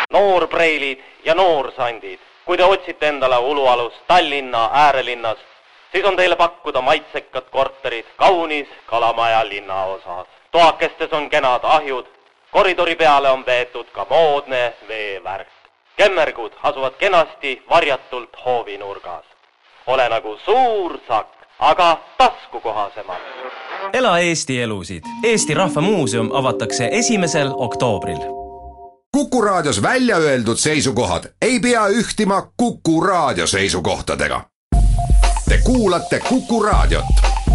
Noorpreilid ja noorsandid, kui te otsite endale ulualust Tallinna äärelinnas, siis on teile pakkuda maitsekad korterid kaunis Kalamaja linnaosas. Toakestes on kenad ahjud, koridori peale on veetud ka moodne veevärk. Kemmergud asuvad kenasti varjatult hoovinurgas. Ole nagu suur sakk, aga taskukohasemalt. Ela Eesti elusid. Eesti Rahva Muuseum avatakse 1. oktoobril. Kuku Raadios välja öeldud seisukohad ei pea ühtima Kuku Raadio seisukohtadega. Te kuulate Kuku Raadiot.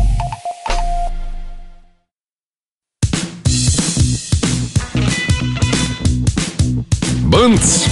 Põnts.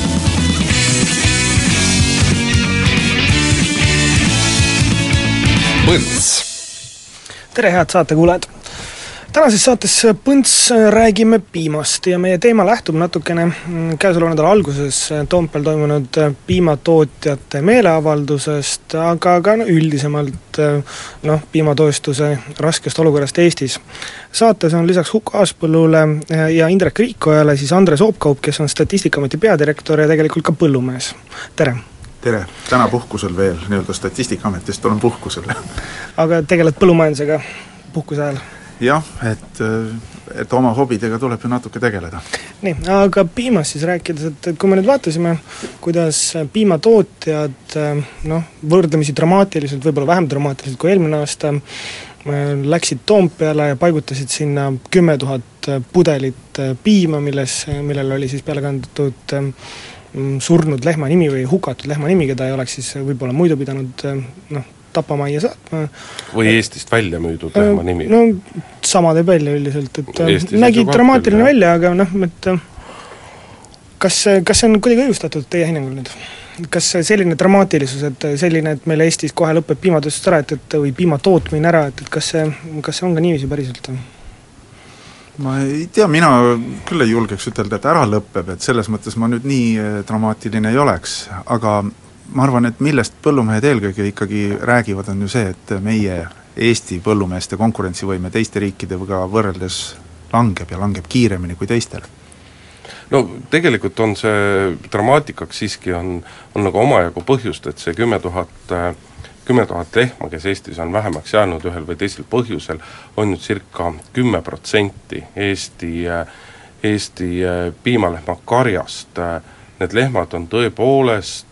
Põnts. Tere, head saatekuulajad! Tänases saates Põnts räägime piimast ja meie teema lähtub natukene käesoleva nädala alguses Toompeal toimunud piimatootjate meeleavaldusest, aga ka üldisemalt piimatoostuse raskest olukorrast Eestis. Saates on lisaks Huko Aaspõllule ja Indrek Riikojale siis Andres Oopkaup, kes on Statistikaameti peadirektor ja tegelikult ka põllumees. Tere! Tere! Täna puhkusel veel, nii-öelda Statistikaametist olen puhkusel. Aga tegeled põllumajandusega puhkuse ajal? Jah, et oma hobidega tuleb ju natuke tegeleda. Nii, aga piimast siis rääkides, et kui me nüüd vaatasime, kuidas piimatootjad võrdlemisi dramaatiliselt, võib-olla vähem dramaatiliselt kui eelmine aasta, läksid Toompeale ja paigutasid sinna 10 000 pudelit piima, millel oli siis peale kandatud surnud lehma nimi või hukatud lehma nimi, keda ei oleks siis võib-olla muidu pidanud tapamajja saatma. Või Eestist välja müüdud lehma nimi? No sama teeb välja üldiselt, et nägi dramaatiline välja, aga kas see on kuidagi õigustatud teie hinnangul nüüd? Kas selline dramaatilisus, et selline, et meil Eestis kohe lõpeb piimatööstus ära, või piimatootmine ära, et kas see on ka niiviisi päriselt? Ma ei tea, mina küll ei julgeks ütelda, et ära lõpeb, et selles mõttes ma nüüd nii dramaatiline ei oleks, aga ma arvan, et millest põllumehed eelkõige ikkagi räägivad, on ju see, et meie Eesti põllumeeste konkurentsivõime teiste riikidega võrreldes langeb ja langeb kiiremini kui teistel. No tegelikult on see dramaatikaks siiski on nagu omajagu põhjust, et see 10 000 lehma, kes Eestis on vähemaks jäänud ühel või teisel põhjusel, on nüüd circa 10% Eesti piimalehma karjast. Need lehmad on tõepoolest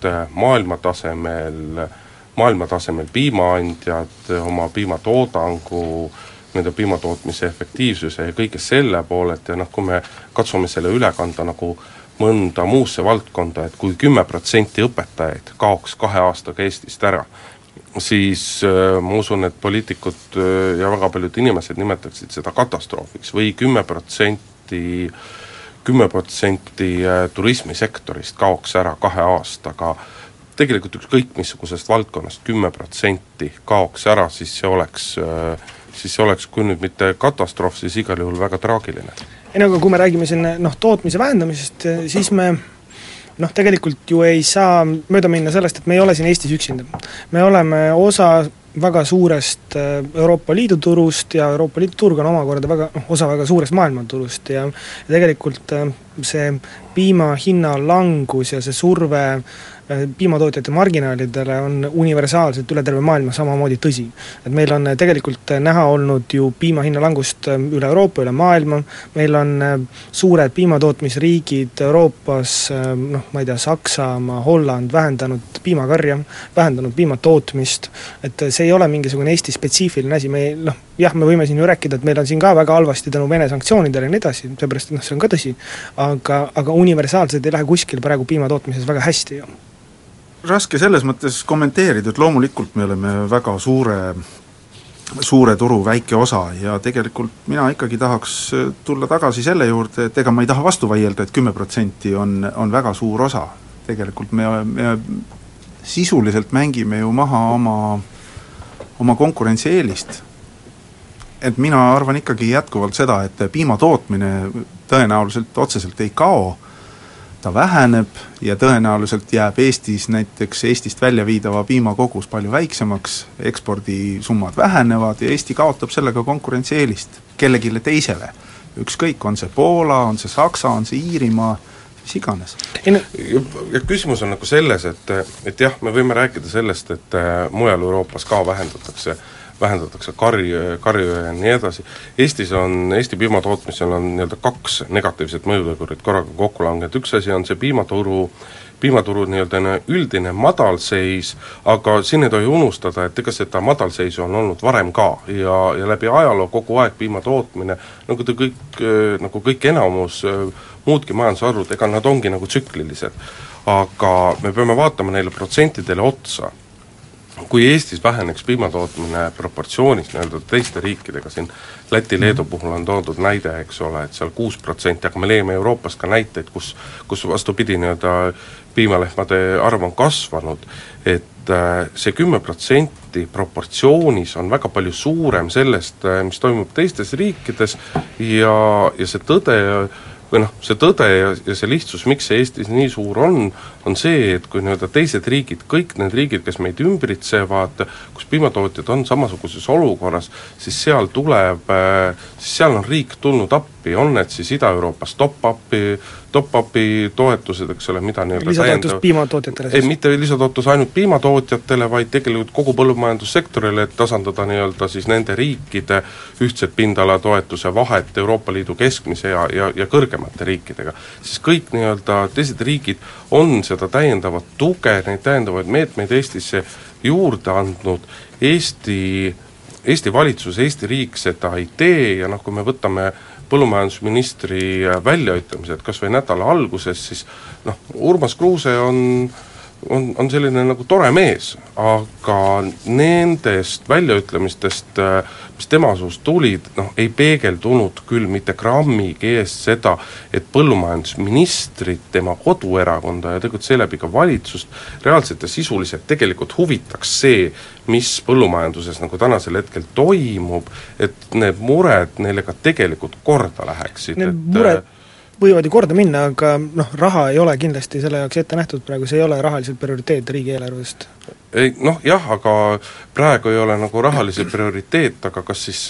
maailmatasemel piimaandjad oma piimatoodangu, nende piimatootmise efektiivsuse ja kõige selle poolet ja kui me katsume selle üle kanda nagu mõnda muusse valdkonda, et kui 10% õpetajaid kaoks 2 aastaga Eestist ära, siis ma usun, et poliitikud ja väga paljud inimesed nimetaksid seda katastroofiks või 10% turismisektorist kaoks ära 2 aastaga. Tegelikult ükskõik missugusest valdkonnast 10% kaoks ära, siis see oleks kui nüüd mitte katastroof, siis igal juhul väga traagiline. Aga kui me räägime siin tootmise vähendamisest, siis me tegelikult ju ei saa mööda minna sellest, et me ei ole siin Eestis üksinda. Me oleme osa väga suurest Euroopa Liidu turust ja Euroopa Liidu turg on omakorda osa väga suurest maailmaturust ja tegelikult see piima hinna langus ja see surve piimatootjate marginaalidele on universaalselt üle terve maailma samamoodi tõsi. Et meil on tegelikult näha olnud ju piima hinna langust üle Euroopa, üle maailma, meil on suured piimatootmisriigid Euroopas, ma ei tea, Saksamaa, Holland vähendanud piimakarja, vähendanud piimatootmist, et see ei ole mingisugune Eesti spetsiifiline asi, me võime siin ju rääkida, et meil on siin ka väga halvasti tänu Vene sanktsioonidele ja nii edasi, seepärast see on ka tõsi, aga universaalselt ei lähe kuskil praegu piimatootmises väga hästi ju. Raske selles mõttes kommenteerida, et loomulikult me oleme väga suure turu väike osa ja tegelikult mina ikkagi tahaks tulla tagasi selle juurde, et ega ma ei taha vastu vaielda, et 10% on väga suur osa. Tegelikult me sisuliselt mängime ju maha oma konkurentsieelist. Et mina arvan ikkagi jätkuvalt seda, et piimatootmine tõenäoliselt otseselt ei kao, ta väheneb ja tõenäoliselt jääb Eestist välja viidava piima kogus palju väiksemaks, ekspordisummad vähenevad ja Eesti kaotab sellega konkurentsieelist kellegile teisele. Ükskõik, on see Poola, on see Saksa, on see Iirimaa, mis iganes. Ja küsimus on nagu selles, et jah, me võime rääkida sellest, et mujal Euroopas ka vähendatakse karju ja nii edasi. Eesti piimatootmisel on nii-öelda 2 negatiivset mõjutegurit korraga kokku langenud. Üks asi on see piimaturu nii-öelda üldine madalseis, aga siin ei tohi unustada, et ega seda madalseisu on olnud varem ka ja läbi ajaloo kogu aeg piimatootmine, nagu kõik enamus muudki majandusarvud, ega nad ongi nagu tsüklilised. Aga me peame vaatama neile protsentidele otsa. Kui Eestis väheneks piimatootmine proportsioonis nii-öelda teiste riikidega, siin Läti-Leedu puhul on toodud näide, eks ole, et seal 6%, aga me leiame Euroopas ka näiteid, kus vastupidi nii-öelda piimalehmade arv on kasvanud, et see 10% proportsioonis on väga palju suurem sellest, mis toimub teistes riikides ja see tõde ja see lihtsus, miks see Eestis nii suur on see, et kui nii-öelda teised riigid, kõik need riigid, kes meid ümbritsevad, kus piimatootjad on samasuguses olukorras, siis seal on riik tulnud appi, on need siis Ida-Euroopas top-upi toetused, eks ole, mida nii-öelda lisatoetus piimatootjatele siis? Ei, mitte lisatoetus ainult piimatootjatele, vaid tegelikult kogu põllumajandussektorile, et tasandada nii-öelda siis nende riikide ühtset pindalatoetuse vahet Euroopa Liidu keskmise ja kõrgemate riikidega. Siis kõik nii-öelda teised riigid on seda täiendavat tuge, neid täiendavaid meetmeid Eestisse juurde andnud. Eesti valitsus, Eesti riik seda ei tee ja kui me võtame põllumajandusministri väljaütlemised kas või nädala alguses, siis Urmas Kruuse on selline nagu tore mees, aga nendest väljaütlemistest, mis tema suust tulid, ei peegeldunud küll mitte grammigi eest seda, et põllumajandusministrit, tema koduerakonda ja tegelikult seeläbi ka valitsust reaalselt ja sisuliselt tegelikult huvitaks see, mis põllumajanduses nagu tänasel hetkel toimub, et need mured neile ka tegelikult korda läheksid. Need mured võivad ju korda minna, aga raha ei ole kindlasti selle jaoks ette nähtud praegu, see ei ole rahaliselt prioriteet riigieelarvest. Jah, aga praegu ei ole nagu rahalise prioriteet, aga kas siis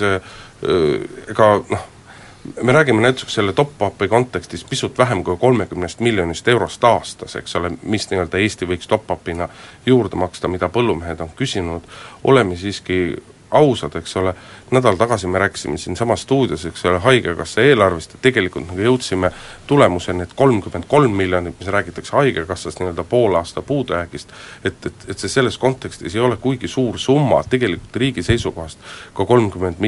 me räägime näiteks selle top-upi kontekstis pisut vähem kui 30 miljonist eurost aastas, eks ole, mis nii-öelda Eesti võiks top-upina juurde maksta, mida põllumehed on küsinud, oleme siiski ausad, eks ole, nädal tagasi me rääkisime siin sama stuudios, eks ole, haigekassa eelarvest ja tegelikult nagu jõudsime tulemuseni, et 33 miljonit, mis räägitakse haigekassast nii-öelda poole aasta puudujäägist, et see selles kontekstis ei ole kuigi suur summa, tegelikult riigi seisukohast ka 30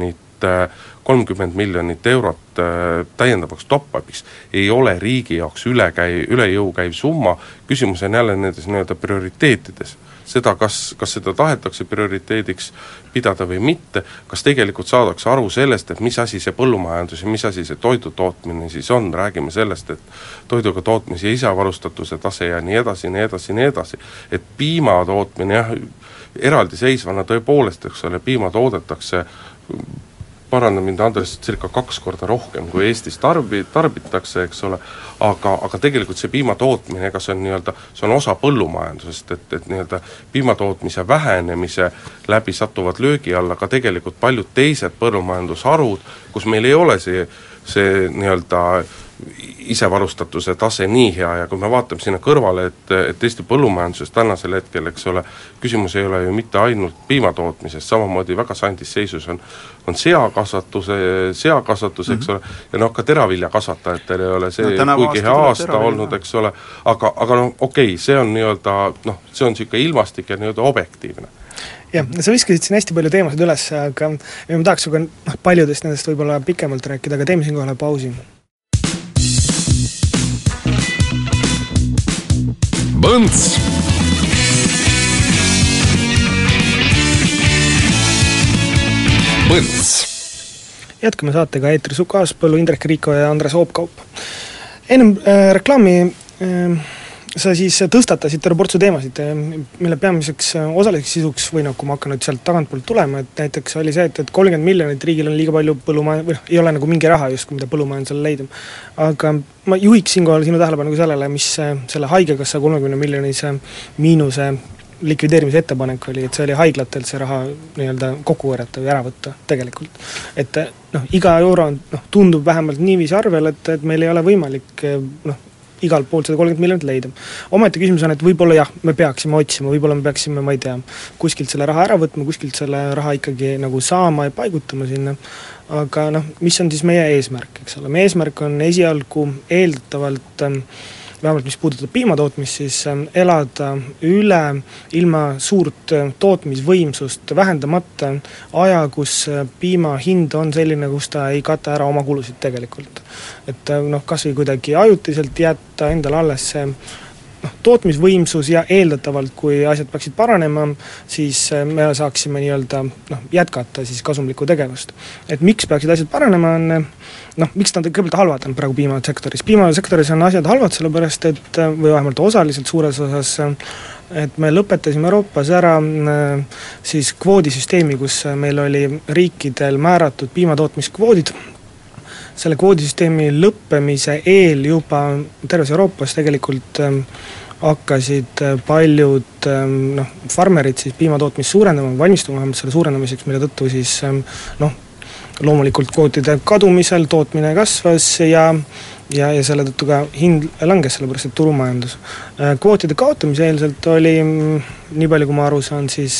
miljonit eurot täiendavaks top-upiks ei ole riigi jaoks üle jõu käiv summa, küsimus on jälle nendes nii-öelda prioriteetides. Seda, kas seda tahetakse prioriteediks pidada või mitte, kas tegelikult saadakse aru sellest, et mis asi see põllumajandus ja mis asi see toidutootmine siis on, räägime sellest, et toiduga tootmise ja isavarustatuse tase ja nii edasi, et piimatootmine jah, eraldiseisvana tõepoolest, eks ole, piima toodetakse parandab mind Andres circa 2 korda rohkem, kui Eestis tarbitakse, eks ole, aga tegelikult see piimatootmine, ega see on osa põllumajandusest, et nii-öelda piimatootmise vähenemise läbi satuvad löögi alla ka tegelikult paljud teised põllumajandusharud, kus meil ei ole see nii-öelda isevarustatuse tase nii hea ja kui me vaatame sinna kõrvale, et Eesti põllumajanduses tänasel hetkel, eks ole, küsimus ei ole ju mitte ainult piimatootmisest, samamoodi väga sandis seisus on seakasvatus, eks ole, ja ka teraviljakasvatajatel ei ole see kuigi hea aasta olnud, eks ole, aga okei, see on nii-öelda, see on niisugune ilmastik ja nii-öelda objektiivne. Jah, sa viskasid siin hästi palju teemasid üles, aga ma tahaks ka paljudest nendest võib-olla pikemalt rääkida, aga teeme siin kohe pausi. Põnts! Põnts! Jätkame saatega eetris Uku Aaspõllu, Indrek Riiko ja Andres Oopkaup. Ennem reklaami sa siis tõstatasid terve portsu teemasid, mille peamiseks osaliseks sisuks või kui ma hakkan nüüd sealt tagantpoolt tulema, et näiteks oli see, et 30 miljonit riigil on liiga palju ei ole nagu mingi raha just, mida põllumajandusele leida. Aga ma juhiks siinkohal sinu tähelepanu sellele, mis selle haigekassa 30 miljonise miinuse likvideerimise ettepanek oli, et see oli haiglatelt see raha nii-öelda kokku võrrata või ära võtta tegelikult. Et iga euro tundub vähemalt niiviisi arvel, et meil ei ole võimalik igalt poolt 130 miljonit leida. Omaette küsimus on, et võib-olla jah, me peaksime otsima, võib-olla me peaksime, ma ei tea, kuskilt selle raha ära võtma, kuskilt selle raha ikkagi nagu saama ja paigutama sinna, aga mis on siis meie eesmärk, eks ole, meie eesmärk on esialgu eeldatavalt vähemalt mis puudutab piimatootmist, siis elada üle ilma suurt tootmisvõimsust vähendamata aja, kus piima hind on selline, kus ta ei kata ära oma kulusid tegelikult. Et kas või kuidagi ajutiselt jätta endale alles see tootmisvõimsus ja eeldatavalt, kui asjad peaksid paranema, siis me saaksime jätkata siis kasumlikku tegevust. Et miks peaksid asjad paranema on, miks nad kõigepealt halvad on praegu piimasektoris? Piimasektoris on asjad halvad, sellepärast et, või vähemalt osaliselt suures osas, et me lõpetasime Euroopas ära siis kvoodisüsteemi, kus meil oli riikidel määratud piimatootmiskvoodid. Selle kvoodisüsteemi lõppemise eel juba terves Euroopas tegelikult hakkasid paljud farmerid siis piimatootmist suurendama, valmistuma vähemalt selle suurendamiseks, mille tõttu siis loomulikult kvootide kadumisel tootmine kasvas ja selle tõttu ka hind langes, sellepärast et turumajandus. Kvootide kaotamise eelselt oli, nii palju kui ma aru saan, siis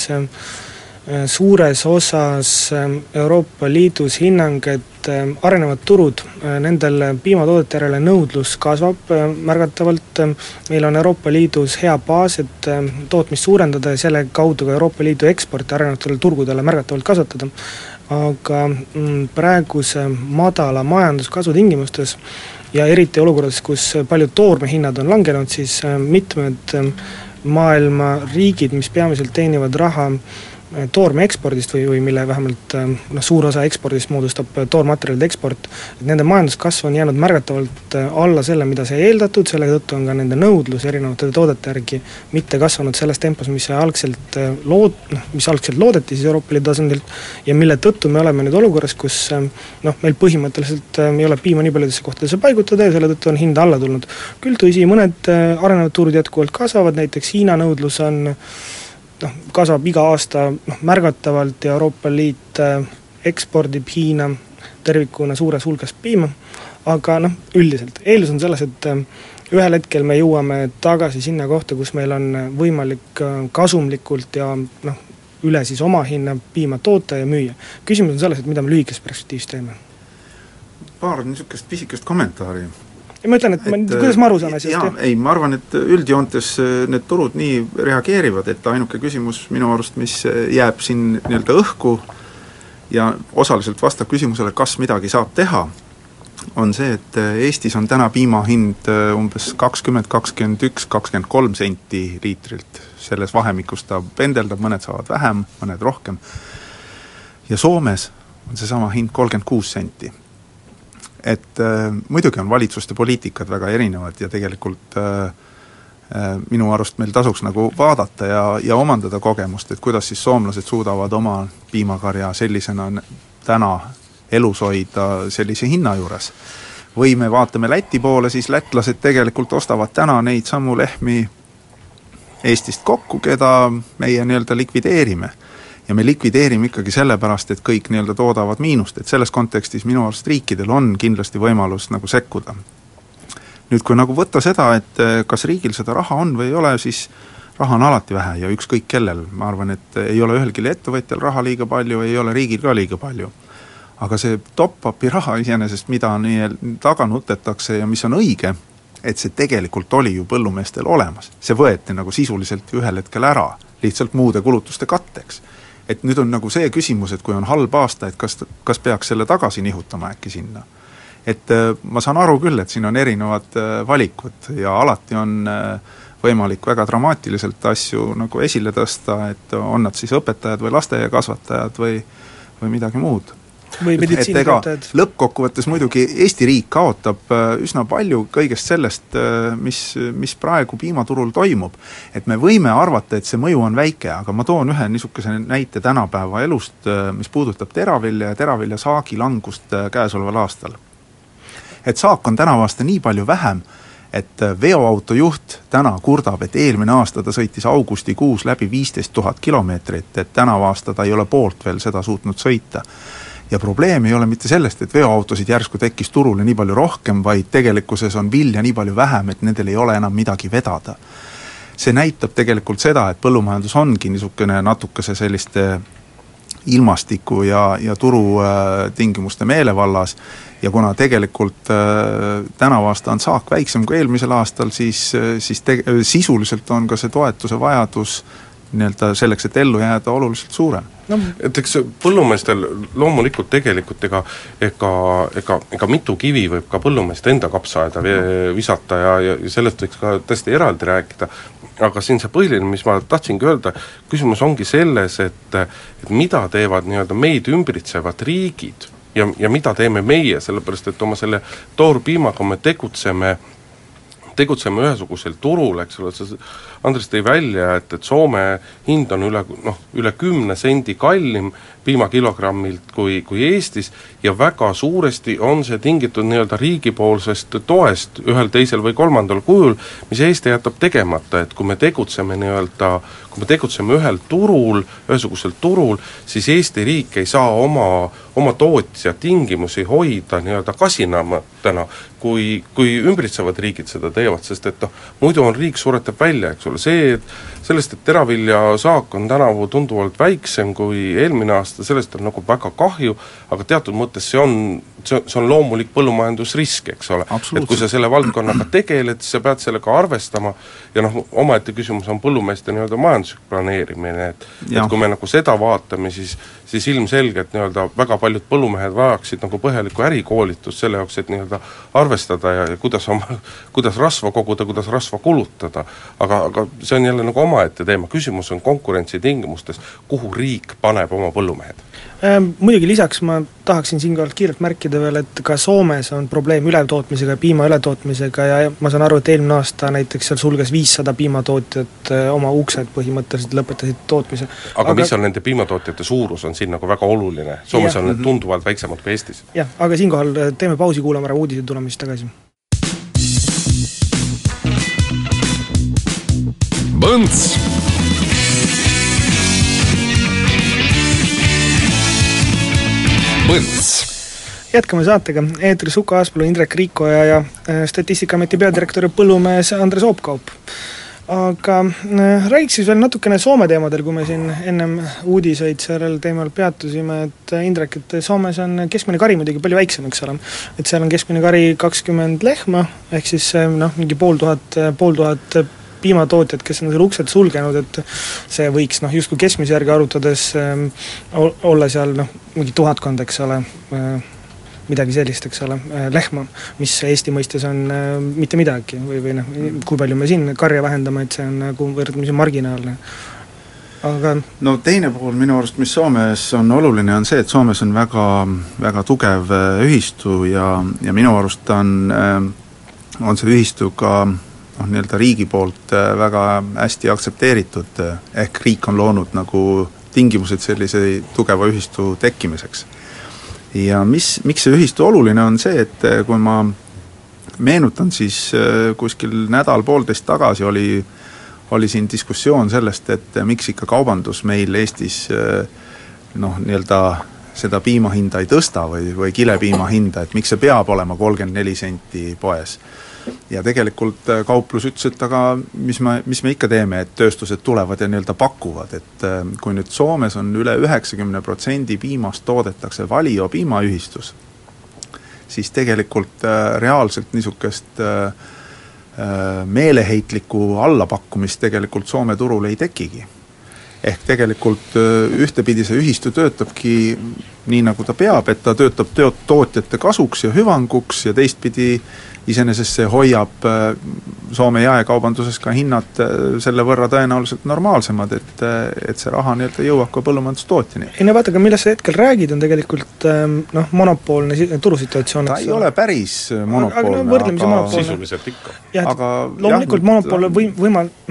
suures osas Euroopa Liidus hinnang, et arenevad turud, nendel piimatoodete järele nõudlus kasvab märgatavalt, meil on Euroopa Liidus hea baas, et tootmist suurendada ja selle kaudu ka Euroopa Liidu eksporti arenevatele turgudele märgatavalt kasvatada. Aga praeguse madala majanduskasvu tingimustes ja eriti olukorras, kus paljud toormehinnad on langenud, siis mitmed maailma riigid, mis peamiselt teenivad raha toorme ekspordist või mille vähemalt suur osa ekspordist moodustab toormaterjalide eksport, et nende majanduskasv on jäänud märgatavalt alla selle, mida see eeldatud, selle tõttu on ka nende nõudlus erinevate toodete järgi mitte kasvanud selles tempos, mis algselt loodeti siis Euroopa Liidu tasandilt ja mille tõttu me oleme nüüd olukorras, kus meil põhimõtteliselt ei ole piima nii paljudesse kohtadesse paigutada ja selle tõttu on hind alla tulnud. Küll tõsi, mõned arenevad turud jätkuvalt kasvavad, näiteks Hiina nõudlus on kasvab iga aasta märgatavalt ja Euroopa Liit ekspordib Hiina tervikuna suures hulgas piima, aga üldiselt eeldus on selles, et ühel hetkel me jõuame tagasi sinna kohta, kus meil on võimalik kasumlikult ja üle siis oma hinna piima toota ja müüa. Küsimus on selles, et mida me lühikes perspektiivis teeme. Paar niisugust pisikest kommentaari. Ja ma ütlen, et kuidas ma aru saan asjast? Ei, ma arvan, et üldjoontes need turud nii reageerivad, et ainuke küsimus minu arust, mis jääb siin nii-öelda õhku ja osaliselt vastab küsimusele, kas midagi saab teha, on see, et Eestis on täna piimahind umbes 20, 21, 23 senti liitrilt. Selles vahemikus ta pendeldab, mõned saavad vähem, mõned rohkem. Ja Soomes on see sama hind 36 senti. Et muidugi on valitsuste poliitikad väga erinevad ja tegelikult minu arust meil tasuks nagu vaadata ja omandada kogemust, et kuidas siis soomlased suudavad oma piimakarja sellisena täna elus hoida sellise hinna juures. Või me vaatame Läti poole, siis lätlased tegelikult ostavad täna neid samu lehmi Eestist kokku, keda meie nii-öelda likvideerime. Ja me likvideerime ikkagi sellepärast, et kõik nii-öelda toodavad miinust, et selles kontekstis minu arust riikidel on kindlasti võimalus nagu sekkuda. Nüüd, kui nagu võtta seda, et kas riigil seda raha on või ei ole, siis raha on alati vähe ja ükskõik kellel. Ma arvan, et ei ole ühelgi ettevõtjal raha liiga palju, ei ole riigil ka liiga palju. Aga see top-upi raha iseenesest, mida nii taga nutetakse ja mis on õige, et see tegelikult oli ju põllumeestel olemas. See võeti nagu sisuliselt ühel hetkel ära, lihtsalt muude kulutuste katteks. Et nüüd on nagu see küsimus, et kui on halb aasta, et kas peaks selle tagasi nihutama äkki sinna. Et ma saan aru küll, et siin on erinevad valikud ja alati on võimalik väga dramaatiliselt asju nagu esile tõsta, et on nad siis õpetajad või lasteaiakasvatajad või midagi muud. Et ega lõppkokkuvõttes muidugi Eesti riik kaotab üsna palju kõigest sellest, mis praegu piimaturul toimub. Et me võime arvata, et see mõju on väike, aga ma toon ühe niisuguse näite tänapäeva elust, mis puudutab teravilja ja teravilja saagi langust käesoleval aastal. Et saak on tänav aasta nii palju vähem, et veoautojuht täna kurdab, et eelmine aasta ta sõitis augustikuus läbi 15 000 kilomeetrit, et tänav aasta ta ei ole poolt veel seda suutnud sõita. ja probleem ei ole mitte sellest, et veoautosid järsku tekkis turule nii palju rohkem, vaid tegelikkuses on vilja nii palju vähem, et nendel ei ole enam midagi vedada. See näitab tegelikult seda, et põllumajandus ongi niisugune natukese selliste ilmastiku ja turu tingimuste meelevallas ja kuna tegelikult tänavu aasta on saak väiksem kui eelmisel aastal, siis sisuliselt on ka see toetuse vajadus nii-öelda selleks, et ellu jääda oluliselt suurem. No. Et eks põllumeestel loomulikult tegelikult ega mitu kivi võib ka põllumeeste enda kapsaaeda visata ja sellest võiks ka tõesti eraldi rääkida, aga siin see põhiline, mis ma tahtsingi öelda, küsimus ongi selles, et mida teevad nii-öelda meid ümbritsevad riigid ja mida teeme meie, sellepärast et oma selle toorpiimaga me tegutseme ühesugusel turul, eks ole, Andres tõi välja, et Soome hind on üle 10 sendi kallim piimakilogrammilt kui Eestis ja väga suuresti on see tingitud nii-öelda riigipoolsest toest ühel, teisel või kolmandal kujul, mis Eesti jätab tegemata, et kui me tegutseme ühel turul, ühesugusel turul, siis Eesti riik ei saa oma tootja tingimusi hoida nii-öelda kasinamatena, kui ümbritsevad riigid seda teevad, sest et muidu on riik suretab välja, eks ole, sellest, et teravilja saak on tänavu tunduvalt väiksem kui eelmine aasta, sellest on nagu väga kahju, aga teatud mõttes see on loomulik põllumajandusrisk, eks ole. Et kui sa selle valdkonnaga tegeled, siis sa pead sellega arvestama ja omaette küsimus on põllumeeste nii-öelda majanduslik planeerimine, et kui me nagu seda vaatame, siis ilmselgelt nii-öelda väga paljud põllumehed vajaksid nagu põhjalikku ärikoolitust selle jaoks, et nii-öelda arvestada ja kuidas rasva koguda, kuidas rasva kulutada, aga see on jälle nagu omaette teema, küsimus on konkurentsi tingimustes, kuhu riik paneb oma põllumehed. Muidugi lisaks ma tahaksin siinkohal kiirelt märkida veel, et ka Soomes on probleem ületootmisega, piima ületootmisega ja ma saan aru, et eelmine aasta näiteks seal sulges 500 piimatootjat oma uksed põhimõtteliselt lõpetasid tootmise. Aga mis on nende piimatootjate suurus, on siin nagu väga oluline. Soomes on need tunduvalt väiksemad kui Eestis. Jah, aga siinkohal teeme pausi, kuulame ära uudised, tuleme siis tagasi. Põnts! Põnts! Jätkame saatega. Eetris Uku Aaspõllu, Indrek Riikoja ja Statistikaameti peadirektor ja põllumees Andres Oopkaup. Aga räägiks siis veel natukene Soome teemadel, kui me siin ennem uudiseid sellel teemal peatusime, et Indrek, et Soomes on keskmine kari muidugi palju väiksem, eks ole. Et seal on keskmine kari 20 lehma, ehk siis mingi pooltuhat piimatootjad, kes on selle uksed sulgenud, et see võiks justkui keskmise järgi arutades olla seal mingi 1000, eks ole, midagi sellist, eks ole, lehma, mis Eesti mõistes on mitte midagi või kui palju me siin karja vähendame, et see on nagu võrdlemisi marginaalne. Aga teine pool minu arust, mis Soomes on oluline, on see, et Soomes on väga, väga tugev ühistu ja minu arust on see ühistu ka nii-öelda riigi poolt väga hästi aktsepteeritud, ehk riik on loonud nagu tingimused sellise tugeva ühistu tekkimiseks. Ja miks see ühistu oluline on see, et kui ma meenutan, siis kuskil nädal-poolteist tagasi oli siin diskussioon sellest, et miks ikka kaubandus meil Eestis nii-öelda seda piimahinda ei tõsta või kilepiima hinda, et miks see peab olema 34 senti poes. Ja tegelikult kauplus ütles, et aga mis me ikka teeme, et tööstused tulevad ja nii-öelda pakuvad, et kui nüüd Soomes on üle 90% piimast toodetakse Valio piimaühistus, siis tegelikult reaalselt niisugust meeleheitlikku allapakkumist tegelikult Soome turul ei tekigi. Ehk tegelikult ühtepidi see ühistu töötabki nii, nagu ta peab, et ta töötab tootjate kasuks ja hüvanguks ja teistpidi iseenesest see hoiab Soome jaekaubanduses ka hinnad selle võrra tõenäoliselt normaalsemad, et see raha nii-öelda jõuab ka põllumajandustootjani. Ei no vaata, aga millest sa hetkel räägid, on tegelikult monopoolne turusituatsioon. Ta ei ole päris monopoolne, aga sisuliselt ikka. Loomulikult monopool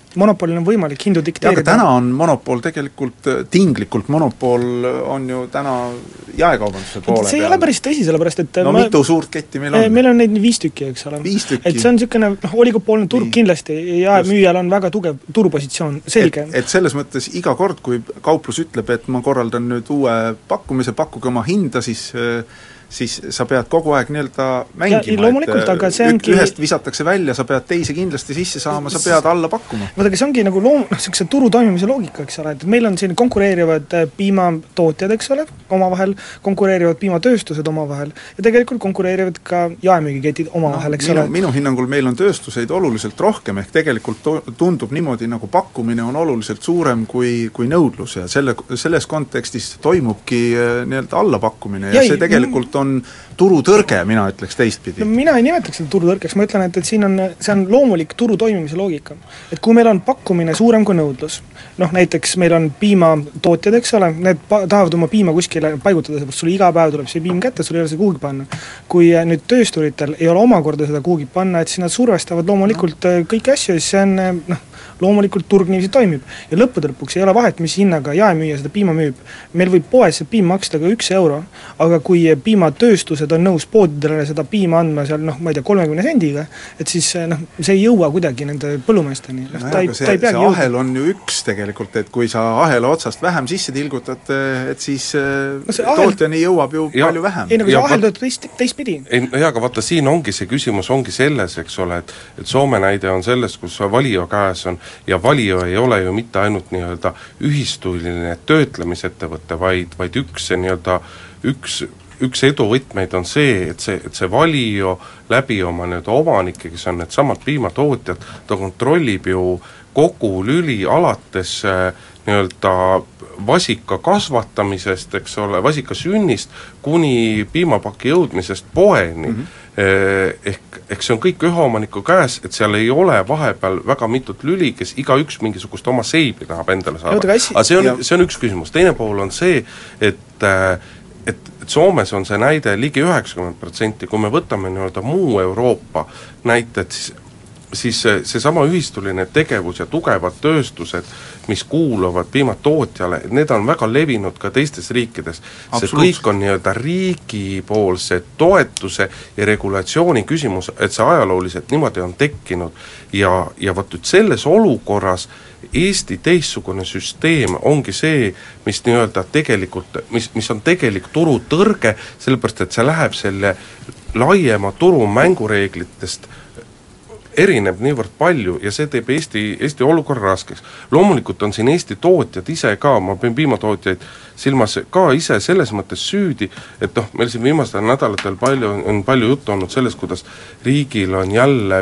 monopolil on võimalik hindu dikteerida. Aga täna on monopol tegelikult, tinglikult monopol on ju täna jaekaubanduse poole peal. See ei ole päris tõsi, sellepärast et mitu suurt ketti meil on? Meil on neid 5 tükki, eks ole. 5 tükki. Et see on niisugune oligopoolne turg kindlasti ja müüjal on väga tugev turupositsioon, selge. Et selles mõttes iga kord, kui kauplus ütleb, et ma korraldan nüüd uue pakkumise, pakkuge oma hinda, siis sa pead kogu aeg nii-öelda mängima, aga see ongi... ühest visatakse välja, sa pead teise kindlasti sisse saama, sa pead alla pakkuma. Vaadake, see ongi nagu see turu toimimise loogika, eks ole, et meil on siin konkureerivad piimatootjad, eks ole, omavahel, konkureerivad piimatööstused omavahel ja tegelikult konkureerivad ka jaemüügiketid omavahel, eks ole. Minu hinnangul meil on tööstuseid oluliselt rohkem, ehk tegelikult tundub niimoodi, nagu pakkumine on oluliselt suurem kui nõudlus ja selles kontekstis toimubki nii-öelda allapakkumine ja see tegelikult on turutõrge, mina ütleks teistpidi. No, mina ei nimetaks seda turutõrkeks, ma ütlen, et see on loomulik turu toimimise loogika. Et kui meil on pakkumine suurem kui nõudlus, näiteks meil on piimatootjad, eks ole, need tahavad oma piima kuskile paigutada, sest sulle iga päev tuleb see piim kätte, sul ei ole see kuhugi panna. Kui nüüd töösturitel ei ole omakorda seda kuhugi panna, et siis nad survestavad loomulikult kõiki asju, siis see on loomulikult turg niiviisi toimib. Ja lõppude lõpuks ei ole vahet, mis hinnaga jaemüüja seda piima müüb. Meil võib poes see piim maksta ka 1 euro, aga kui piimatööstused on nõus poodidele seda piima andma seal, ma ei tea, 30 sendiga, et siis see ei jõua kuidagi nende põllumeesteni. See ahel on ju üks tegelikult, et kui sa ahela otsast vähem sisse tilgutad, et siis tootjani jõuab ju palju vähem. Ei, nagu see ahel töötab teistpidi. Aga vaata, siin ongi see küsimus, ongi selles, eks ole, et Soome näide on sellest, kus valija käes on ja valija ei ole ju mitte ainult nii-öelda ühistuline töötlemisettevõte, vaid üks eduvõtmeid on see, et see valija läbi oma nii-öelda omanike, kes on need samad piimatootjad, ta kontrollib ju kogu lüli alates nii-öelda vasika kasvatamisest, eks ole, vasika sünnist kuni piimapaki jõudmisest poeni. Ehk see on kõik ühe omaniku käes, et seal ei ole vahepeal väga mitut lüli, kes igaüks mingisugust oma seibi tahab endale saada. Aga see on üks küsimus. Teine pool on see, et Soomes on see näide ligi 90%, kui me võtame nii-öelda muu Euroopa näited, siis see sama ühistuline tegevus ja tugevad tööstused, mis kuuluvad piimatootjale, need on väga levinud ka teistes riikides. See kõik on nii-öelda riigipoolse toetuse ja regulatsiooni küsimus, et see ajalooliselt niimoodi on tekkinud ja võt nüüd selles olukorras Eesti teistsugune süsteem ongi see, mis nii-öelda tegelikult, mis on tegelik turutõrge, sellepärast et see läheb selle laiema turu mängureeglitest erineb niivõrd palju ja see teeb Eesti olukorra raskeks. Loomulikult on siin Eesti tootjad ise ka, ma pean piimatootjaid silmas ka ise selles mõttes süüdi, et meil siin viimastel nädalatel on palju juttu olnud sellest, kuidas riigil on jälle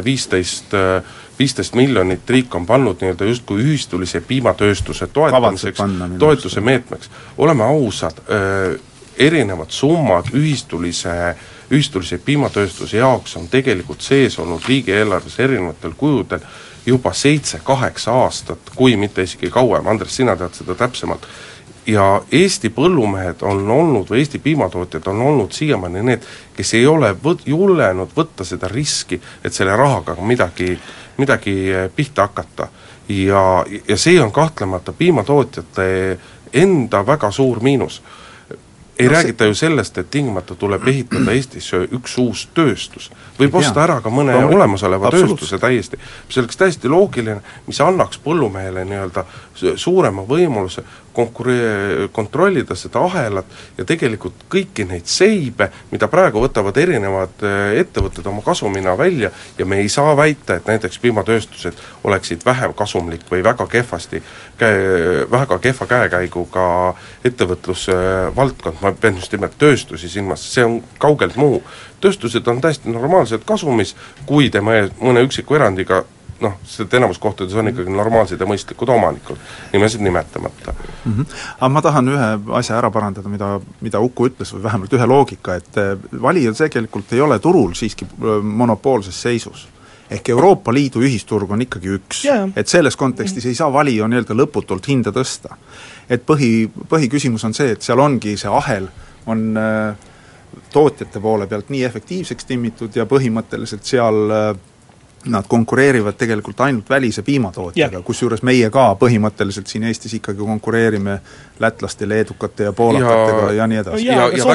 15 miljonit riik on pannud nii-öelda justkui ühistulise piimatööstuse toetuse meetmeks. Oleme ausad, erinevad summad ühistulise piimatööstuse jaoks on tegelikult sees olnud riigieelarves erinevatel kujudel juba 7-8 aastat, kui mitte isegi kauem. Andres, sina tead seda täpsemalt. Ja Eesti põllumehed on olnud või Eesti piimatootjad on olnud siiamaani need, kes ei ole julgenud võtta seda riski, et selle rahaga midagi pihta hakata. Ja see on kahtlemata piimatootjate enda väga suur miinus. Ei räägita ju sellest, et tingimata tuleb ehitada Eestis üks uus tööstus. Võib osta ära ka mõne olemasoleva tööstuse täiesti. See oleks täiesti loogiline, mis annaks põllumehele nii-öelda suurema võimaluse kontrollida seda ahelat ja tegelikult kõiki neid seibe, mida praegu võtavad erinevad ettevõtted oma kasumina välja ja me ei saa väita, et näiteks piimatööstused oleksid vähem kasumlik või väga kehva käekäiguga ettevõtlusvaldkond, ma pean just nimelt tööstusi silmas, see on kaugelt muu. Tööstused on täiesti normaalselt kasumis, kui tema mõne üksiku erandiga seda enamus kohtades on ikkagi normaalsed ja mõistlikud omanikud, nimesid nimetamata. Aga ma tahan ühe asja ära parandada, mida Uku ütles, või vähemalt ühe loogika, et valija tegelikult ei ole turul siiski monopoolses seisus. Ehk Euroopa Liidu ühisturg on ikkagi üks, et selles kontekstis ei saa valija nii-öelda lõputult hinda tõsta. Et põhiküsimus on see, et seal ongi see ahel, on tootjate poole pealt nii efektiivseks timmitud ja põhimõtteliselt seal nad konkureerivad tegelikult ainult välise piimatootjaga, kusjuures meie ka põhimõtteliselt siin Eestis ikkagi konkureerime lätlaste, leedukate ja poolakatega ja nii edasi.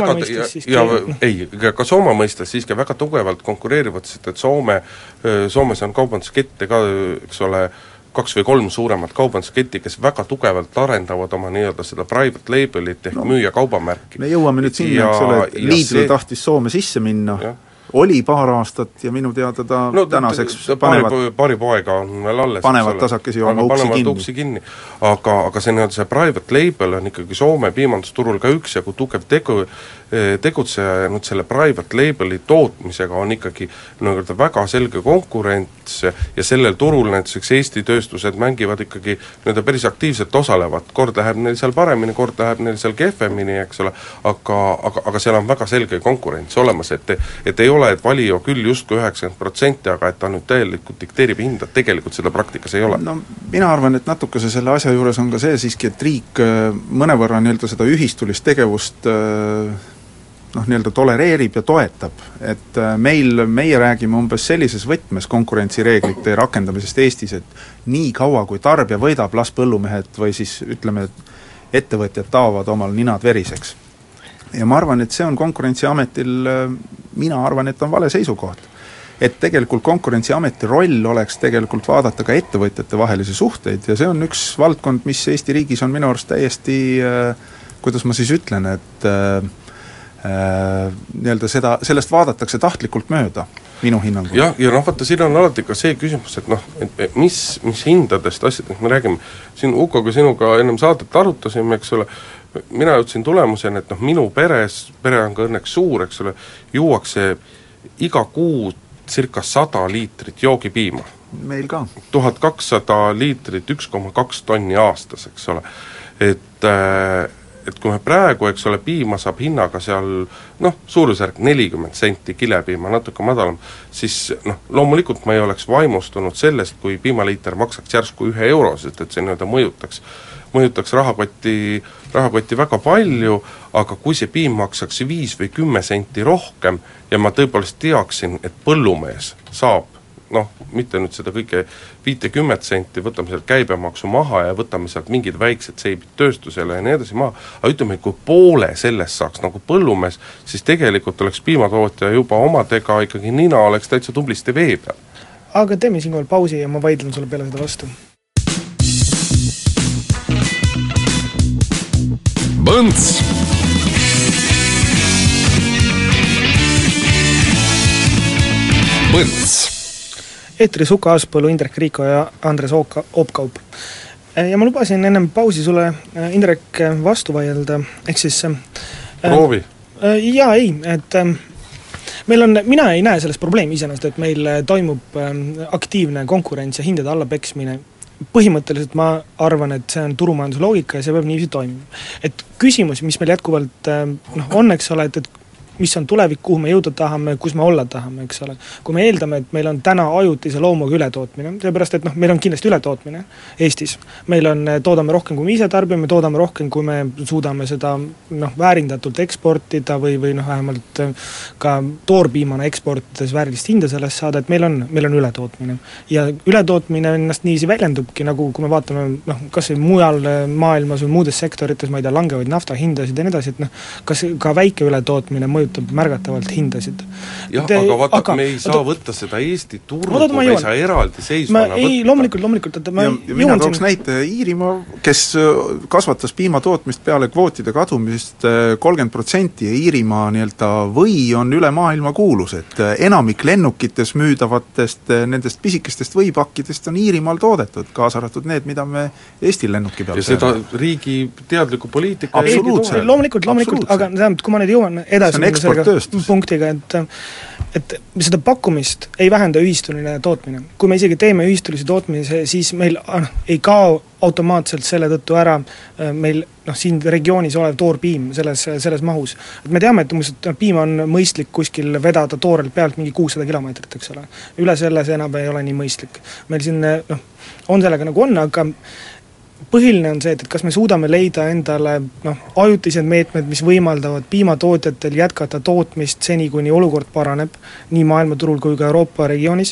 Ka Soome mõistes siiski väga tugevalt konkureerivad, sest et Soomes on kaubanduskette ka, eks ole, 2 või 3 suuremat kaubandusketti, kes väga tugevalt arendavad oma nii-öelda seda private labelit ehk müüja kaubamärki. Me jõuame nüüd sinna, eks ole, et Lidl tahtis Soome sisse minna, oli paar aastat ja minu teada ta tänaseks paari poega on veel alles, panevad tasakesi oma uksi kinni. Aga see private label on ikkagi Soome piimandusturul ka üks ja kui tugev tegutseja ja nüüd selle private labeli tootmisega on ikkagi väga selge konkurents ja sellel turul näiteks Eesti tööstused mängivad ikkagi päris aktiivselt osalevad, kord läheb neil seal paremini, kord läheb neil seal kehvemini, eks ole, aga seal on väga selge konkurents olemas, et ei ole, et valija küll justkui 90%, aga et ta nüüd täielikult dikteerib hinda, tegelikult seda praktikas ei ole. No mina arvan, et natukese selle asja juures on ka see siiski, et riik mõnevõrra seda ühistulist tegevust nii-öelda tolereerib ja toetab, et meie räägime umbes sellises võtmes konkurentsireeglite rakendamisest Eestis, et nii kaua kui tarbija võidab, las põllumehed või siis ütleme, et ettevõtjad taovad omal ninad veriseks. Ja ma arvan, et see on Konkurentsiametil, mina arvan, et on vale seisukoht. Et tegelikult Konkurentsiameti roll oleks tegelikult vaadata ka ettevõtjate vahelisi suhteid ja see on üks valdkond, mis Eesti riigis on minu arust täiesti, kuidas ma siis ütlen, et nii-öelda sellest vaadatakse tahtlikult mööda, minu hinnangul. Ja vaata, siin on alati ka see küsimus, et mis hindadest asjadest me räägime. Siin Ukoga sinuga ennem saadet arutasime, eks ole, mina jõudsin tulemuseni, et minu pere on ka õnneks suur, eks ole, juuakse iga kuu circa 100 liitrit joogipiima. Meil ka. 1200 liitrit, 1,2 tonni aastas, eks ole. Et kui me praegu, eks ole, piima saab hinnaga seal, suurusjärk 40 senti kilepiima, natuke madalam, siis loomulikult ma ei oleks vaimustunud sellest, kui piimaliiter maksaks järsku 1 euro, sest et see mõjutaks rahakotti väga palju, aga kui see piim maksaks 5 või 10 senti rohkem ja ma tõepoolest teaksin, et põllumees saab, mitte nüüd seda kõike 50 senti, võtame sealt käibemaksu maha ja võtame sealt mingid väiksed seibid tööstusele ja nii edasi maha, aga ütleme, et kui poole sellest saaks nagu põllumees, siis tegelikult oleks piimatootja juba omadega ikkagi nina oleks täitsa tublisti vee peal. Aga teeme siinkohal pausi ja ma vaidlen sulle peale seda vastu. Põnts! Põnts! Eetris Uka Aaspõllu, Indrek Riiko ja Andres Oopkaup. Ja ma lubasin ennem pausi sulle, Indrek, vastu vaielda, ehk siis proovi. Jaa, ei, et mina ei näe selles probleemi iseenesest, et meil toimub aktiivne konkurents ja hindade allapeksmine. Põhimõtteliselt ma arvan, et see on turumajanduse loogika ja see peab niiviisi toimima. Et küsimus, mis meil jätkuvalt on, eks ole, et mis on tulevik, kuhu me jõuda tahame, kus me olla tahame, eks ole. Kui me eeldame, et meil on täna ajutise loomuga ületootmine, seepärast, et meil on kindlasti ületootmine Eestis. Meil on, toodame rohkem, kui me ise tarbime, toodame rohkem, kui me suudame seda väärindatult eksportida või vähemalt ka toorpiimana eksportides väärilist hinda sellest saada, et meil on ületootmine. Ja ületootmine ennast niisi väljendubki, nagu kui me vaatame kas või mujal maailmas või muudes sektorites, ma ei tea, langevaid nafta hindasid ja nii edasi, et kas ka väike ületootmine mõjutab märgatavalt hindasid. Jah, aga vaata, me ei saa võtta seda Eesti turgu, me ei saa eraldi seisvana võtta. Ei, loomulikult, et ma mina tooks näite Iirimaa, kes kasvatas piimatootmist peale kvootide kadumisest 30% ja Iirimaa või on üle maailma kuulus, et enamik lennukites müüdavatest nendest pisikestest võipakkidest on Iirimaal toodetud, kaasa arvatud need, mida me Eesti lennuki peal ja seda riigi teadliku poliitika loomulikult, aga kui ma nüüd jõuan edasi punktiga, et seda pakkumist ei vähenda ühistuline tootmine. Kui me isegi teeme ühistulise tootmise, siis meil ei kao automaatselt selle tõttu ära meil siin regioonis olev toorpiim selles mahus. Et me teame, et piim on mõistlik kuskil vedada toorelt pealt mingi 600 kilomeetrit, eks ole. Üle selle see enam ei ole nii mõistlik. Meil siin on sellega nagu on, aga põhiline on see, et kas me suudame leida endale ajutised meetmed, mis võimaldavad piimatootjatel jätkata tootmist seni, kuni olukord paraneb nii maailmaturul kui ka Euroopa regioonis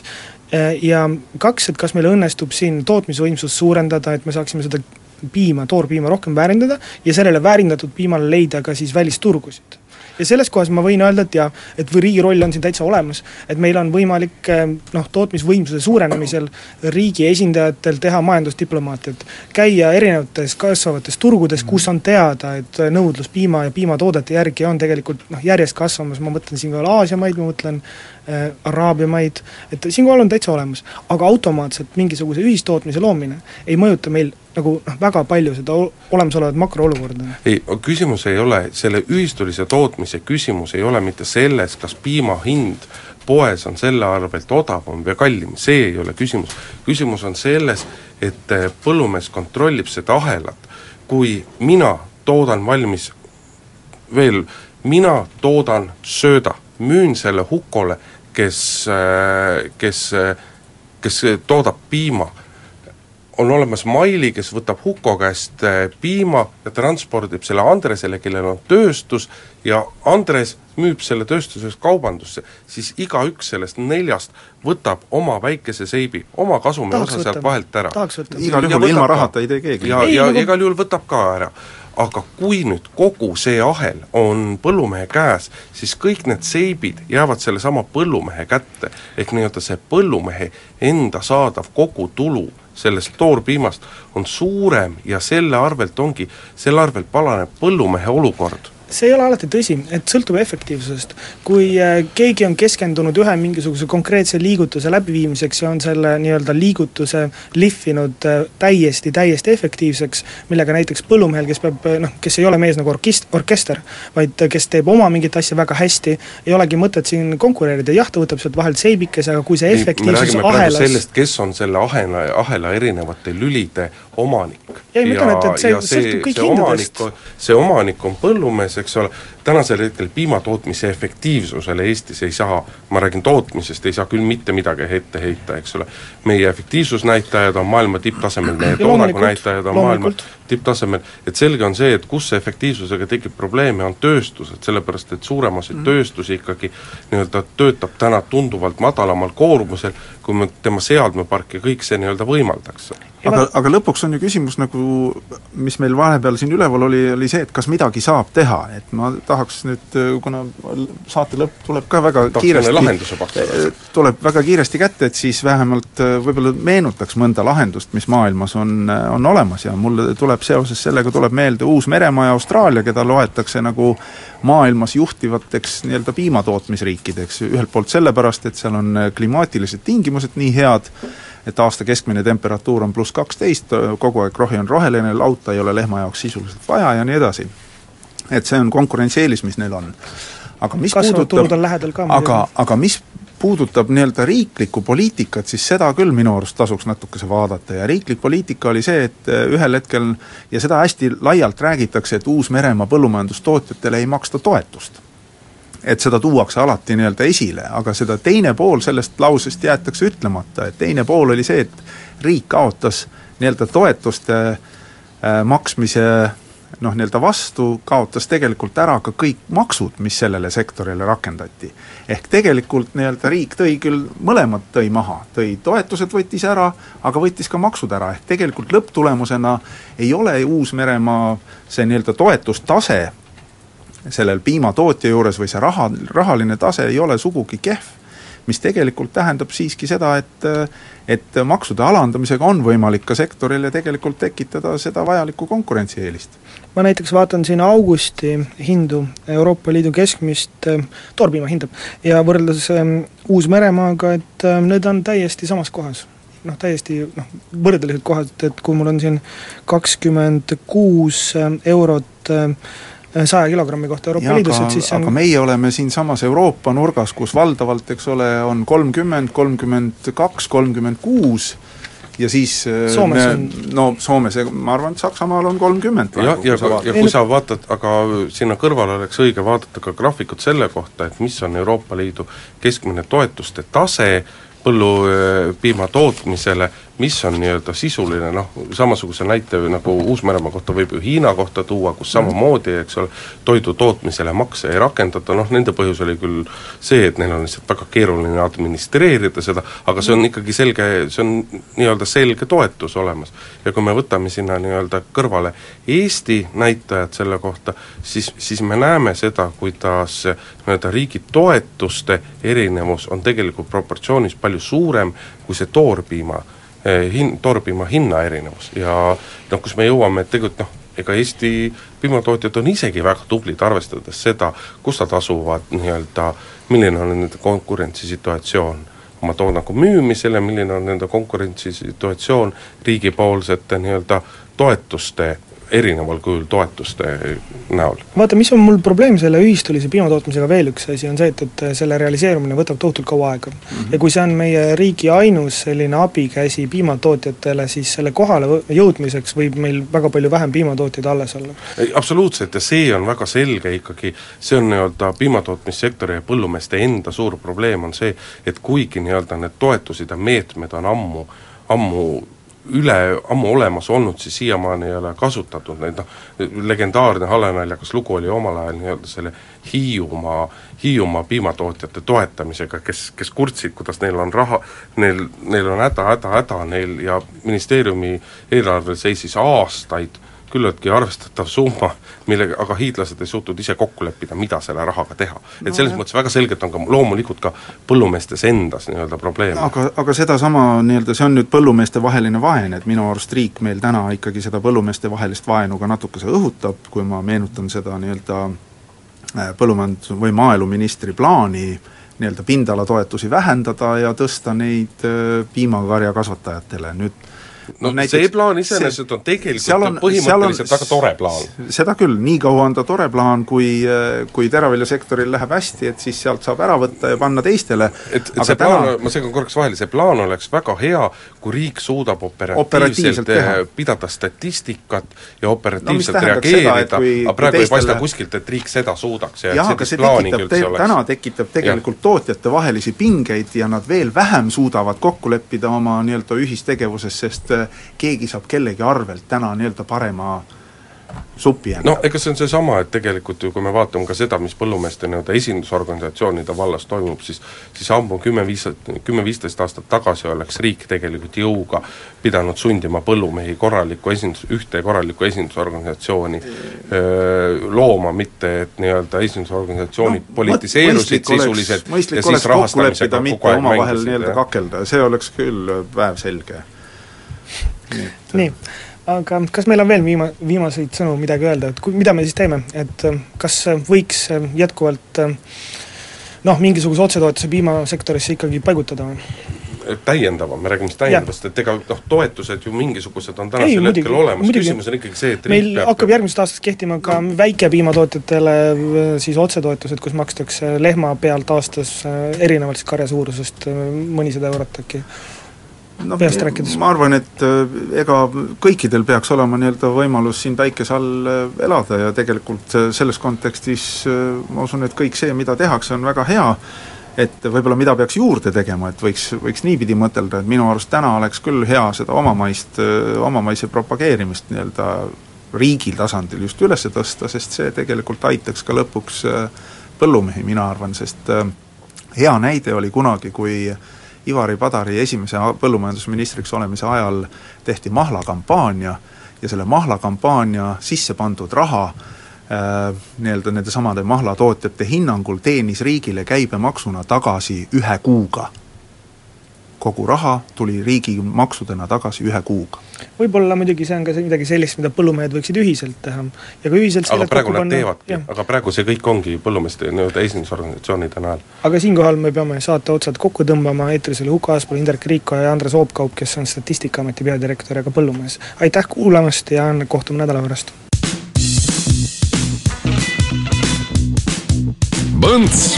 Ja 2, et kas meil õnnestub siin tootmisvõimsust suurendada, et me saaksime seda toorpiima rohkem väärindada ja sellele väärindatud piimale leida ka siis välisturgusid. Ja selles kohas ma võin öelda, et riigi roll on siin täitsa olemas, et meil on võimalik tootmisvõimsuse suurenemisel riigi esindajatel teha majandusdiplomaatiat, käia erinevates kasvavates turgudes, kus on teada, et nõudlus piima ja piimatoodete järgi on tegelikult järjest kasvamas, ma mõtlen siin veel Aasia maid, ma mõtlen Araabia maid, et siinkohal on täitsa olemas, aga automaatselt mingisuguse ühistootmise loomine ei mõjuta meil nagu väga palju seda olemasolevat makroolukorda. Ei, küsimus ei ole, selle ühistulise tootmise küsimus ei ole mitte selles, kas piima hind poes on selle arvelt odavam või kallim, see ei ole küsimus. Küsimus on selles, et põllumees kontrollib seda ahelat. Kui mina toodan valmis mina toodan sööda, müün selle Hukole, kes toodab piima, on olemas Maili, kes võtab Huko käest piima ja transpordib selle Andresele, kellel on tööstus, ja Andres müüb selle tööstuses kaubandusse, siis igaüks sellest 4 võtab oma väikese seibi, oma kasumi osa sealt vahelt ära. Igal juhul ilma rahata ei tee keegi. Ja igal juhul võtab ka ära. Aga kui nüüd kogu see ahel on põllumehe käes, siis kõik need seibid jäävad selle sama põllumehe kätte, ehk nii-öelda see põllumehe enda saadav kogu tulu sellest toorpiimast on suurem ja selle arvelt palaneb põllumehe olukord. See ei ole alati tõsi, et sõltub efektiivsusest. Kui keegi on keskendunud ühe mingisuguse konkreetse liigutuse läbiviimiseks ja on selle nii-öelda liigutuse lihvinud täiesti efektiivseks, millega näiteks põllumehel, kes ei ole mees nagu orkester, vaid kes teeb oma mingit asja väga hästi, ei olegi mõtet siin konkureerida. Jah, ta võtab sealt vahelt seibikes, aga kui see efektiivsus ahelas... Me räägime praegu sellest, kes on selle ahela erinevate lülide omanik. Ja see sõltub kõik hindadest. See omanik on põllumees, eks ole, tänasel hetkel piimatootmise efektiivsusele Eestis ei saa, ma räägin tootmisest, ei saa küll mitte midagi ette heita, eks ole. Meie efektiivsusnäitajad on maailma tipptasemel, meie toodangu näitajad on maailma tipptasemel, et selge on see, et kus see efektiivsusega tekib probleeme, on tööstused, sellepärast et suuremasid tööstusi ikkagi nii-öelda töötab täna tunduvalt madalamal koormusel, kui tema seadmepark ja kõik see nii-öelda võimaldaks. Aga lõpuks on ju küsimus, nagu, mis meil vahepeal siin üleval oli see, et kas midagi saab teha, et ma tahaks nüüd, kuna saate lõpp tuleb ka väga kiiresti kätte, et siis vähemalt võib-olla meenutaks mõnda lahendust, mis maailmas on olemas ja mulle tuleb seoses sellega tuleb meelde Uus-Meremaa ja Austraalia, keda loetakse nagu maailmas juhtivateks nii-öelda piimatootmisriikideks, ühelt poolt sellepärast, et seal on klimaatilised tingimused nii head, et aasta keskmine temperatuur on +12, kogu aeg rohi on roheline, lauta ei ole lehma jaoks sisuliselt vaja ja nii edasi. Et see on konkurentsieelis, mis neil on. Aga mis puudutab nii-öelda riiklikku poliitikat, siis seda küll minu arust tasuks natukese vaadata ja riiklik poliitika oli see, et ühel hetkel, ja seda hästi laialt räägitakse, et Uus-Meremaa põllumajandustootjatele ei maksta toetust. Et seda tuuakse alati nii-öelda esile, aga seda teine pool sellest lausest jäetakse ütlemata, et teine pool oli see, et riik kaotas nii-öelda toetuste maksmise nii-öelda vastu, kaotas tegelikult ära ka kõik maksud, mis sellele sektorile rakendati. Ehk tegelikult nii-öelda riik tõi küll, mõlemad tõi maha, tõi toetused võttis ära, aga võttis ka maksud ära, ehk tegelikult lõpptulemusena ei ole Uus-Meremaa see nii-öelda toetustase sellel piimatootja juures või see rahaline tase ei ole sugugi kehv, mis tegelikult tähendab siiski seda, et maksude alandamisega on võimalik ka sektorile tegelikult tekitada seda vajalikku konkurentsieelist. Ma näiteks vaatan siin augusti hindu, Euroopa Liidu keskmist toorpiima hindab ja võrreldes Uus-Meremaaga, et need on täiesti samas kohas. Täiesti võrdelised kohad, et kui mul on siin 26 eurot 100 kilogrammi kohta Euroopa Liidus, et siis on... Aga meie oleme siin samas Euroopa nurgas, kus valdavalt, eks ole, on 30, 32, 36 ja siis Soomes, ma arvan, et Saksamaal on 30. Ja kui sa vaatad, aga sinna kõrval oleks õige vaadata ka graafikut selle kohta, et mis on Euroopa Liidu keskmine toetuste tase põllupiima tootmisele, mis on nii-öelda sisuline, samasuguse näite nagu Uus-Meremaa kohta võib ju Hiina kohta tuua, kus samamoodi, eks ole, toidu tootmisele makse ei rakendata, nende põhjus oli küll see, et neil on lihtsalt väga keeruline administreerida seda, aga see on ikkagi selge, see on nii-öelda selge toetus olemas. Ja kui me võtame sinna nii-öelda kõrvale Eesti näitajad selle kohta, siis me näeme seda, kuidas nii-öelda riigi toetuste erinevus on tegelikult proportsioonis palju suurem kui see toorpiima hinna erinevus ja kus me jõuame, et tegelikult ega Eesti piimatootjad on isegi väga tublid, arvestades seda, kus nad asuvad nii-öelda, milline on nende konkurentsisituatsioon oma toodangu müümisele, milline on nende konkurentsisituatsioon riigipoolsete nii-öelda toetuste erineval kujul toetuste näol. Vaata, mis on mul probleem selle ühistulise piimatootmisega veel üks asi on see, et selle realiseerumine võtab tohutult kaua aega. Ja kui see on meie riigi ainus selline abikäsi piimatootjatele, siis selle kohale jõudmiseks võib meil väga palju vähem piimatootjaid alles olla. Absoluutselt, ja see on väga selge ikkagi, see on nii-öelda piimatootmissektori ja põllumeeste enda suur probleem on see, et kuigi nii-öelda need toetusid ja meetmed on ammu olemas olnud, siis siiamaani ei ole kasutatud neid, legendaarne halenaljakas lugu oli omal ajal nii-öelda selle Hiiumaa piimatootjate toetamisega, kes kurtsid, kuidas neil on raha, neil on häda neil ja ministeeriumi eelarvel seisis aastaid küllaltki arvestatav summa, millega aga hiidlased ei suutnud ise kokku leppida, mida selle rahaga teha. Et selles mõttes väga selgelt on ka loomulikult ka põllumeestes endas nii-öelda probleem. Aga seda sama nii-öelda, see on nüüd põllumeeste vaheline vaen, et minu arust riik meil täna ikkagi seda põllumeeste vahelist vaenu ka natukese õhutab, kui ma meenutan seda nii-öelda põllumajandus- või maaeluministri plaani nii-öelda pindalatoetusi vähendada ja tõsta neid piimakarja kasvatajatele. Nüüd see plaan iseenesest on tegelikult põhimõtteliselt väga tore plaan. Seda küll, nii kaua on ta tore plaan, kui teraviljasektoril läheb hästi, et siis sealt saab ära võtta ja panna teistele. Aga see plaan, ma segan korraks vahele, see plaan oleks väga hea, kui riik suudab operatiivselt pidada statistikat ja operatiivselt reageerida, aga praegu ei paista kuskilt, et riik seda suudaks. Aga see tekitab tegelikult tootjate vahelisi pingeid ja nad veel vähem suudavad kokku leppida oma nii-öelda ühistegevuses, sest keegi saab kellegi arvelt täna nii-öelda parema supi enda. Ega see on see sama, et tegelikult ju kui me vaatame ka seda, mis põllumeeste nii-öelda esindusorganisatsioonide vallas toimub, siis ammu 10-15 aastat tagasi oleks riik tegelikult jõuga pidanud sundima põllumehi ühte korralikku esindusorganisatsiooni looma, mitte et nii-öelda esindusorganisatsioonid politiseerusid sisuliselt mõistlik oleks kokku leppida, mitte omavahel nii-öelda kakelda, see oleks küll päev selge. Nii, aga kas meil on veel viimaseid sõnu midagi öelda, et mida me siis teeme, et kas võiks jätkuvalt mingisuguse otsetoetuse piimasektorisse ikkagi paigutada? Täiendava, me räägime täiendavast, et ega toetused ju mingisugused on tänasel hetkel olemas, küsimus on ikkagi see, et meil hakkab järgmisest aastast kehtima ka väikepiimatootjatele siis otsetoetused, kus makstakse lehma pealt aastas erinevalt karja suurusest mõnisada eurot äkki. Ma arvan, et ega kõikidel peaks olema nii-öelda võimalus siin päikese all elada ja tegelikult selles kontekstis ma usun, et kõik see, mida tehakse, on väga hea, et võib-olla mida peaks juurde tegema, et võiks niipidi mõtelda, et minu arust täna oleks küll hea seda omamaise propageerimist nii-öelda riigil tasandil just üles tõsta, sest see tegelikult aitaks ka lõpuks põllumehi, mina arvan, sest hea näide oli kunagi, kui Ivari Padari esimese põllumajandusministriks olemise ajal tehti mahlakampaania ja selle mahlakampaania sisse pandud raha nii-öelda nende samade mahlatootjate hinnangul teenis riigile käibemaksuna tagasi 1 kuuga. Kogu raha tuli riigi maksudena tagasi 1 kuuga. Võib-olla muidugi see on ka midagi sellist, mida põllumehed võiksid ühiselt teha. Ja kui ühiselt aga praegu nad teevadki, aga praegu see kõik ongi põllumeeste esindusorganisatsioonide näol. Aga siinkohal me peame saate otsad kokku tõmbama, eetris oli Huko Aaspõl, Indrek Riiko ja Andres Oopkaup, kes on Statistikaameti peadirektor ja ka põllumees. Aitäh kuulamast ja kohtume nädala pärast. Põnts!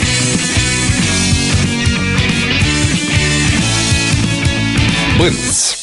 Põnts!